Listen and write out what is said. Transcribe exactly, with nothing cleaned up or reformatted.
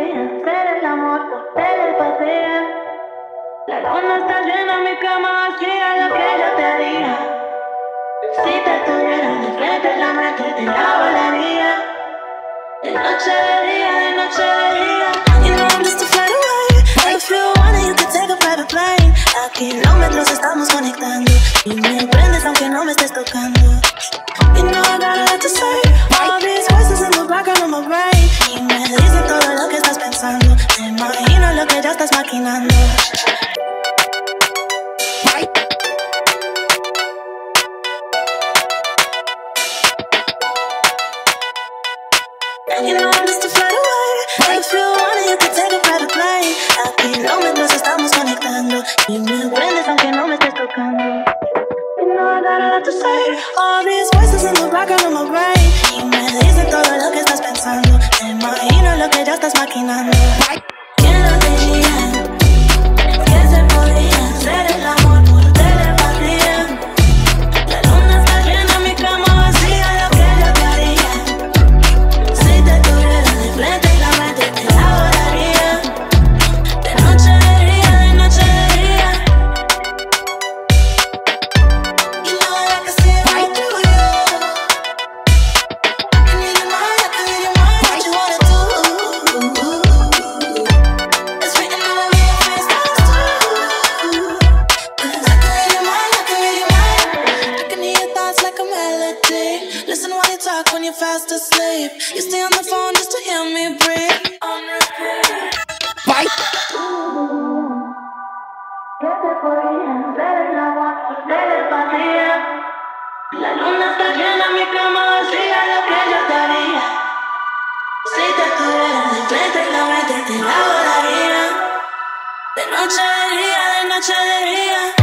podía hacer el amor por telepatía. La luna está llena, mi cama vacía, lo que yo te haría. Si te tuviera de frente, la mente te la volaría. De noche de día, de noche de día. You know I'm just a flight away. If you want it, you can take a private plane. A kilómetros estamos conectando y me prendes aunque no me estés tocando. You know I got a lot to say. All these voices in the background of my brain. Y me dicen todo lo que estás pensando. Me imagino lo que ya estás maquinando. You know I'm just a flight away. If you want it, you can take a private plane. A kilómetros estamos conectando y me prendes aunque no me estés tocando. You know I got a lot to say. All these voices in the background of my brain. Y me dicen todo lo que estás pensando. Me imagino lo que ya estás maquinando. ¿Quién lo diría? Que se podía hacer el amor por telepatía. La luna está llena, mi cama vacía, lo que yo te haría. Si te tuviera de frente y la mente te la volaría. De noche de día, de noche de día. You know that I can see it right through you. I can read your mind, I can read your mind. What you wanna do? It's written all over your face, that's true. 'Cause I can read your mind, I can read your mind. I can hear your thoughts like a melody. Listen while you talk when you're fast asleep. You stay on the phone just to hear me breathe. On repeat. Que te podía hacer el amor por telepatía. La luna está llena, mi cama vacía, lo que yo te haría. Si te tuviera de frente y la mente te la volaría. De noche de día, de noche de día.